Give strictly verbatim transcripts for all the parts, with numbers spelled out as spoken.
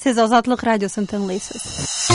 Siz Azadlık Radyosu'nu dinleysiniz.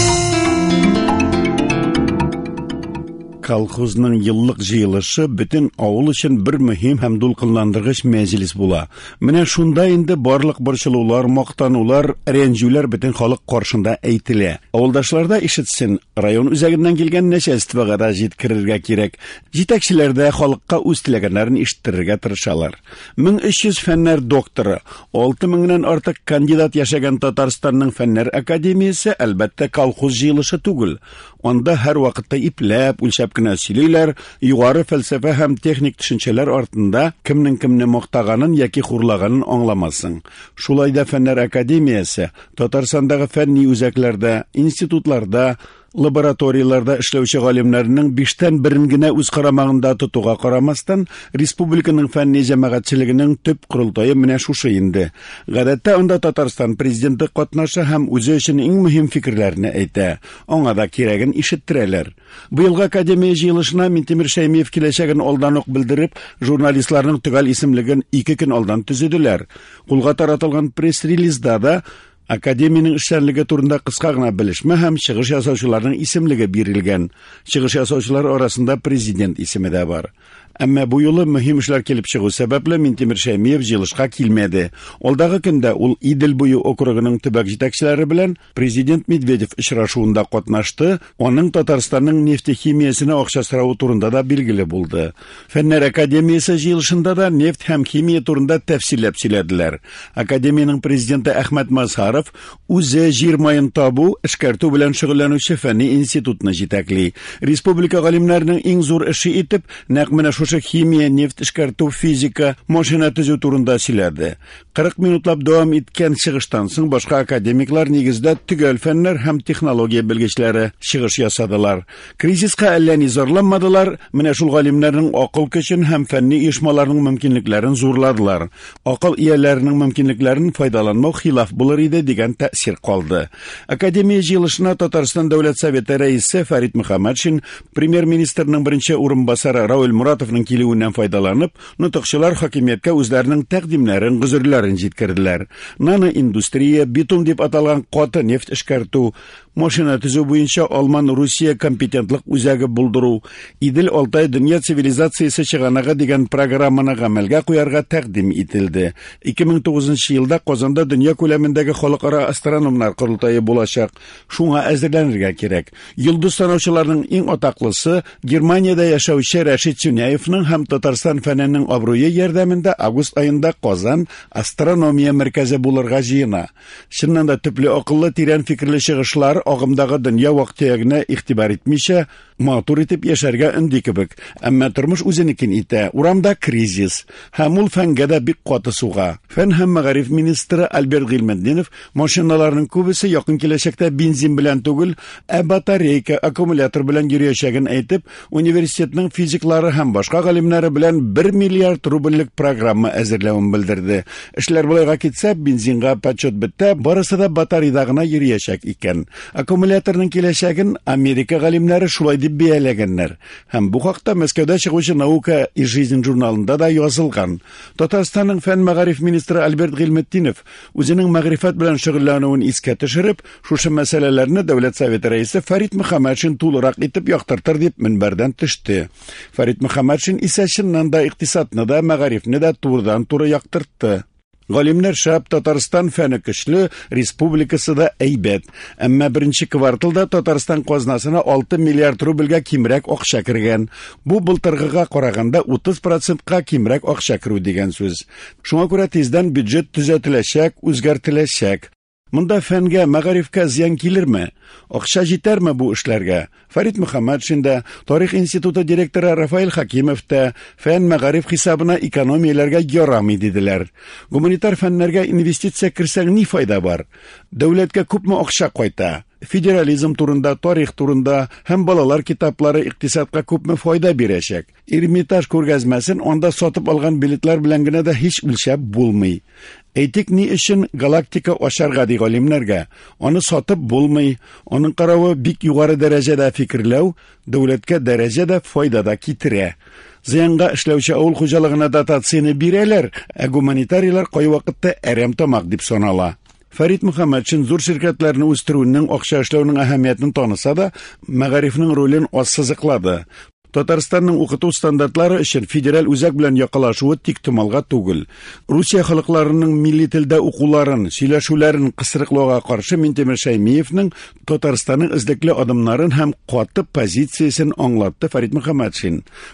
Kolxozning yıllık jıyılışı bütün avul için bir mühim hem dulqınlandırgıç meclis bula. Mine şunda indi barlıq borçlular, maqtanular, renjüler bütün xalq qarşında eytile. Avuldaşlarda işitsin, rayon üzəgindən gelgen neçə istifagada jitkirirge kerek. Jitekçilerde xalqqa üz tilegenlerin işittirirge tırışalar. bin üç yüz fenler doktoru, altı mingdən artık kandidat yaşagan Tatarstanның Fenler Akademiyası elbette kolxoz jıyılışı tugul. Onda her vakitte iplep, ulşap kına sileyler, yugarı felsefe hem teknik düşünceler artında kimnin kimni muhtağanın yaki hurlağanın anlamasın. Şulayda Fenler Akademiyası, Tatarsandağı fenni üzəklerde, institutlarda, laboratoriyalarda işlevçi galimlerinin beşten birincine üz karamağında tutuğa karamastan, Respublikanın fenni cemaatçiliginin tüp kurultayı mine şuşu indi. Gadette onda Tatarstan prezidenti katnaşı hem özü için en mühim fikirlerini eyte. Ona da keregin işittireler. Bu yılga akademiya jıyılışına Mintemir Şaymiyev kileşegin oldanıq bildirip, jurnalistlarının tügal isimligin iki gün oldan tüzüdüler. Kulga taratılgan press-release'da da Akademiyanın işlerliği turunda kıskağına bilişme hem çıkış yasavçılarının isimliği birilgen. Çıkış yasavçılar arasında prezident ismi de var. Ama bu yolu mühim işler kelip çıkı sebeple Mintemir Şaymiyev jılışqa kilmedi. Oldağı günde ul İdil boyu okruğunun tübek jitekçileri bilen Prezident Medvedev işraşuunda qatnaştı. Onun Tatarstanның nefti kimiyasına okşasırağı turunda da bilgili buldu. Fenler Akademiyası jılışında da neft hem kimiya turunda tefsillep silediler. Akademiyanın prezidenti Ahmet Mazharov uze jirmayın tabu işkertu bilen şıgıllanışı fenni institutuna jitekli. Respublika galimlerinin en zor işi itip näqmine şuşa kimiya, neft işkertu, fizika, maşina tüzü turunda silerdi. kırk minutlap devam etken çıgıştan soň başka akademiklar negizde tügel fenler hem texnologiya bilgiçleri çıgış yasadılar. Kriziska elleni zorlanmadılar, mine şul galimlerinin akıl köçün hem fenni işmalarının mümkünliklerini zorladılar. Akıl iyelerinin mümkünliklerini faydalanmak hilaf bulur idi degen tesir kaldı. Akademiya jıyılışına Tatarstan Devlet Soveti reisi Farid Muhammadşin, Premier Ministerinin birinci urunbasarı Raul Muratov'nun kiliğinden faydalanıp, nutukçular hakimiyetke özlerinin təqdimlerin, gızırlarını jitkirdiler. Nano industriya, bitum dip atalgan qatı neft işkertu, maşina tüzü boyunca Alman-Rusiya kompetentlik üzəgi bulduru, İdil Altay Dünya Sivilizasiyası çıganağı degen programını gamelga koyarga təqdim itildi. iki ming to'qqizinchi yılda Qozonda dünya kölemindeki xalqara astronomlar qurultayı bulacak. Şuna әзерленirge kerek. Yıldız sanatçılarının en otaklısı Germaniyada yaşavçı Rashid Süneyev'nin hem Tatarstan feninin abruyu yerdeminde Ağustos ayında Qozon astronomiya merkezi bulurga jıyına. Şundan da tüplü akıllı tiren fikirli çıgışlar ağımdağı dünya vaktiyagına ihtibar etmişe, matur etip yaşarga ündi kibik. Amma turmuş uzinikin ite, uramda krizis. Hamul fengada bik qatı suğa. Fen hem Magarif Ministri Albert Gilmendinov, maşinalarının kubisi yakın kileşekte benzin bilen tugul, e batareyka, akkumulyator bilen yürüyüşegin aytip, universitetinin fizikları hem başka galimleri bilen bir milyar rubellik programı әзерләвен bildirdi. İşler bulayga gitse, benzinga paçot bitti, barısı da bataryadagına yürüyüşek iken. Akkumulyatorның kileşegin Amerika galimleri şulay dip biyelegenler. Hem bu haqda Moskvada çıgışı Nauka и жизнь jurnalında da yazılgan. Tatarstanның Fen Magarif Ministri Albert Gilmendinov özünün magrifat bilen şugullanıwyn iske tüşürip, şuşu meselelerini Devlet Soveti reisi Farid Muhammadşin tuluraq etip yaktırtır dip minberden tüştü. Farid Muhammadşin ise şınnan da iktisatını da magarifni da turdan turu yaktırttı. Galimler şap Tatarstan feni kışlı, Respublikası da eybet. Amma birinci kvartalda Tatarstan qoznasına altı milyar rubelga kimrek okşa kirgen. Bu былтыргыга qaraganda otuz prosentga kimrek okşa kiru degen söz. Şuna göre tezden büdjet düzeltilecek, özgertilecek. Munda fenge, magarifka ziyan kilirmi? Okşa jitermi bu işlerge? Farid Muhammadşin de, Tarih İnstitutu direktörü Rafael Hakimov da, fen magarif hesabına ekonomiyalarga yaramı dediler. Humanitar fenlerge investitsiya kirsen ni fayda var? Devletke kupmu okşa koyta? Federalizm turunda, tarih turunda hem balalar kitapları iktisatga kupmu fayda birecek. Ermitaj ko'rgazmasin onda sotıp algan biletler bilengine de hiç ulşap bulmay. Etik ni işin galaktika oşarga di galimlerge. Onu satıp bulmay, onun qaravı bik yugarı derecede fikirlew, devletke derecede faydada kitire. Ziyanga işlevçi avul xo'jaligına dotatsiyani bireler, e humanitariyalar qoy vaqtda erem tomaq dip sonala. Farid Muhammadjon zor şirketlerini o'stiruvning akça ishlowning ahamiyatini tanısa-da, ma'arifning rolini oz siziqladi. Tataristonning o'qutuv standartlari uchun federal o'zak bilan yaqinlashuvi tiktumalga tugul. Rossiya xalqlarining milliy tilda o'quvlarini, сөйләшүләрен qisiriqlarga qarshi Mintemir Shaymiyevning Tataristonning izdikli odamlarini ham qattiq pozitsiyasini anglatdi Farid Muhammadjon.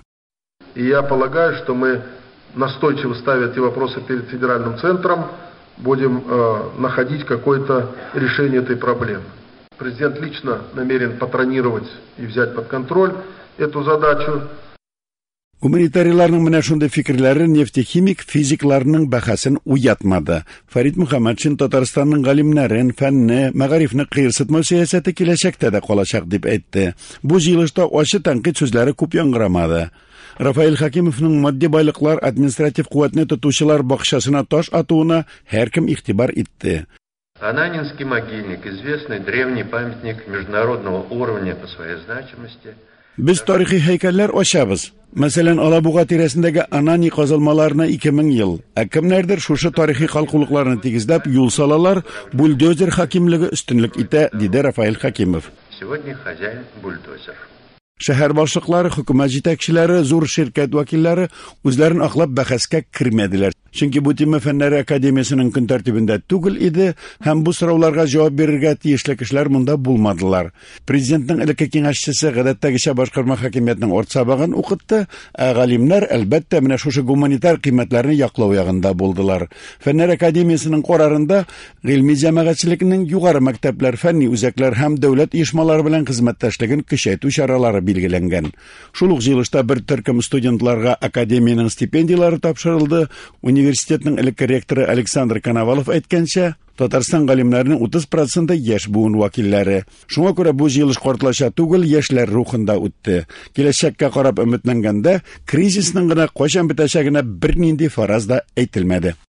И я полагаю, что мы настойчиво ставя эти вопросы перед федеральным центром будем э, находить какое-то решение этой проблемы. Президент лично намерен патронировать и взять под контроль эту задачу. Гуманитарийларның менә шундый фикерләре нефтехимик физикларның бәхәсен уятмады. Farid Muhammadjon Татарстанның галимнәрен, фәнне, мәгарифне кыерсытмау сәясәте киләчәктә дә калачак дип әйтте. Бу җыелышта ачы тәнкыйть сүзләре күп яңгырамады. Рафаэль Хакимовның матди байлыклар административ куәтне тотучылар бакчасына таш атуына һәркем игътибар итте. Ананинский могильник, известный древний памятник международного уровня по своей значимости. Biz tarixi heykəller açabız. Məsələn, Alabuğa tirəsindəki Anani qazılmalarına iki min yıl. Kimlərdir şuşu tarixi qalquluqlarını tigizləb yol salalar, buldozer hakimligi üstünlük itə, dedi Rafael Hakimov. Сегодня хозяин бульдозер. Şəhər başlıqları, hökumət җитәкчеләре, zor şirkət vəkilləri özlərini aqlab bəhəskə kirmədilər. Çünki bu Timma Fənləri Akademiyasının gün tərtibində tugul idi, həm bu sorovlarga cavab verirgə tiyişli kişilər munda bulmadılar. Prezidentning ilki kengəşçisi G'adatdagi boshqarma hakimiyatining ort sabağını o'qitdi. G'alimlar albatta mana shu gumanitar qiymatlarni yaqlov yag'ında bo'ldilar. Fənlər Akademiyasının qararında ilmiy jamoatchilikning yuqori maktablar, fənni uzaklar ham davlat uyushmalari bilan xizmatdashligini kuchaytirish choralari belgilangan. Shuluq yig'ilishda bir turkum studentlarga akademiyaning stipendiyalari topshirildi. Universitetning ilk rektori Aleksandr Konovalov aytgancha, Tatariston гаlimlarining o'ttiz prosenti yosh bugun vakillari. Shunga ko'ra bu yig'ilish qortlasha tugul yoshlar ruhida o'tdi. Kelajakka qarab umidlanganda, krizisning qachon bitashagini bir nindi farazda aytilmadi.